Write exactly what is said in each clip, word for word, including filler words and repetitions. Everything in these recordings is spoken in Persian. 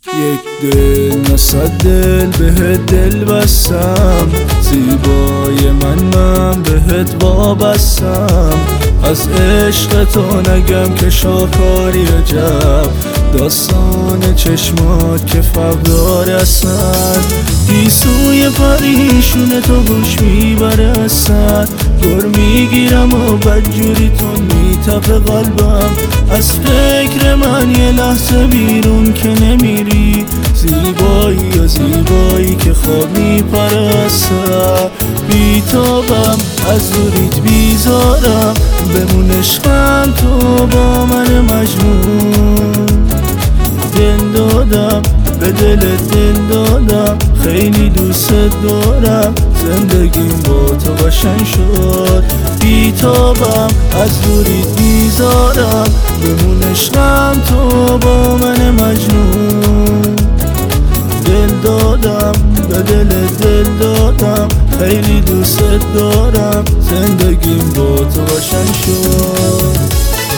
یک دل نصد دل بهت دل بستم، زیبای من من بهت وابستم. از عشق تو نگم که شاکاری عجب، داستان چشمات که فقدار هستن. گیسوی پریشون تو گوش میبره اصلا، گر میگیرم و بدجوری تو میتپه قلبم. از فکر من یه لحظه بیرون که نمیری، زیبایی یا زیبایی که خواب میپرستم. بیتابم از دوریت بیزارم، بمون عشقم تو با من مجنون. دل دادم به دلت دل دادم، خیلی دوست دارم، زندگیم با تو قشنگ شد. بیتابم از دوریت بیزارم، بمون عشقم تو با من مجنون. دل دادم به دلت دل دادم، خیلی دوست دارم، زندگیم با تو قشنگ شد.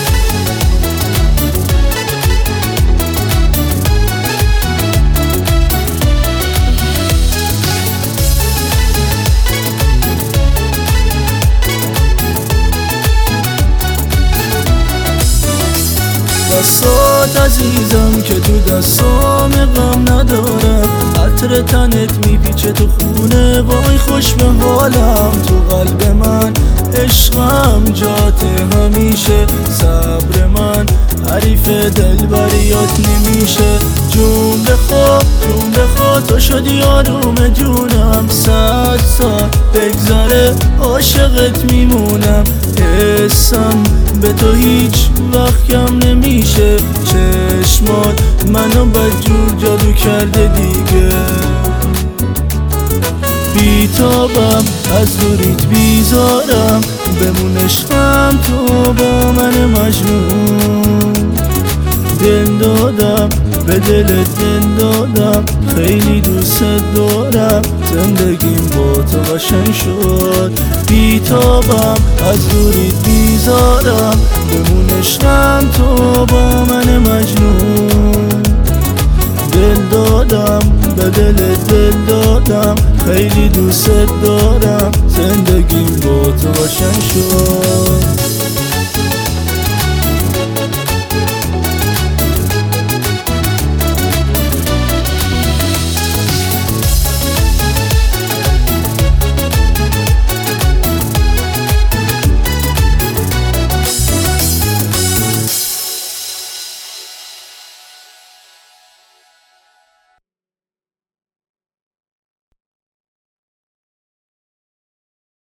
دستات عزیزم که تو دستام غم ندارم، عطر تنت میپیچه تو خونه، وای خوش به حالم تو قلب من. عشقم جات همیشه، صبر من حریف دلبریات نمیشه. جون بخوا جون بخوا تو شدی آروم جونم، صد سال بگذره عاشقت میمونم. حسم به تو هیچ وقت کم نمیشه، چشمات منو بدجور جادو کرده دیگه. بیتابم از دوریت بیزارم، بمون عشقم تو با من مجنون. دل دادم به دلت دل دادم، خیلی دوست دارم، زندگیم با تو قشنگ شد. بیتابم از دوریت بیزارم، بمون عشقم تو با من مجنون. دل دادم به دلت دل دادم، خیلی دوست دارم، زندگیم با تو قشنگ شد.